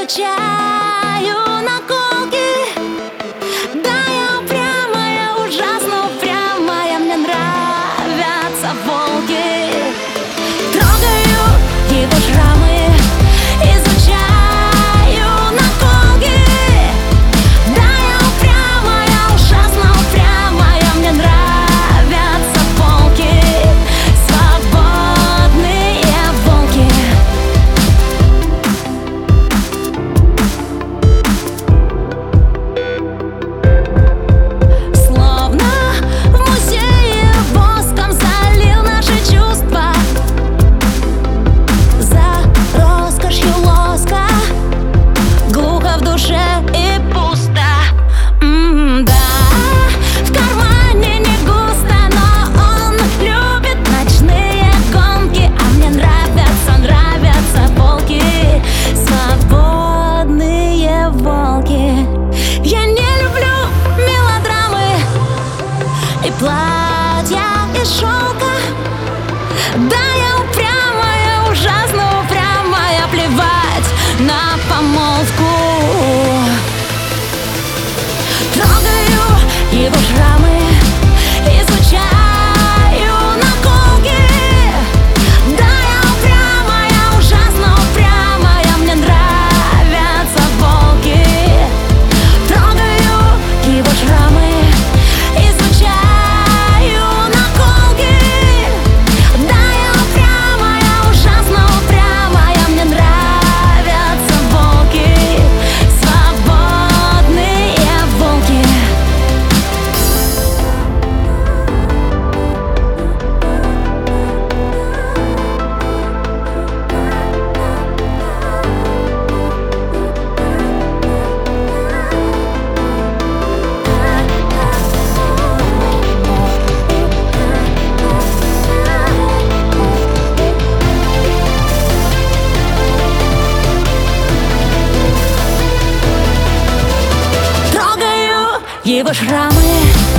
изучаю наколки. Да, я упрямая, ужасно упрямая, мне нравятся волки. Трогаю его шрамы, изучаю наколки. Да, я упрямая, ужасно упрямая, мне нравятся волки, свободные волки. Словно в музее воском залил наши чувства, за роскошью лоска глухо в душе и пусто. Да, в кармане не густо, но он любит ночные гонки. А мне нравятся волки, свободные волки. Я не люблю мелодрамы и платья из шелка. Да, я упрямая, ужасно упрямая, плевать на помолвку. Трогаю его шрамы, изучаю наколки. Да, я упрямая, ужасно упрямая, мне нравятся волки. Трогаю его шрамы, изучаю наколки. Да, я упрямая, ужасно упрямая, мне нравятся волки, свободные волки. Трогаю его шрамы,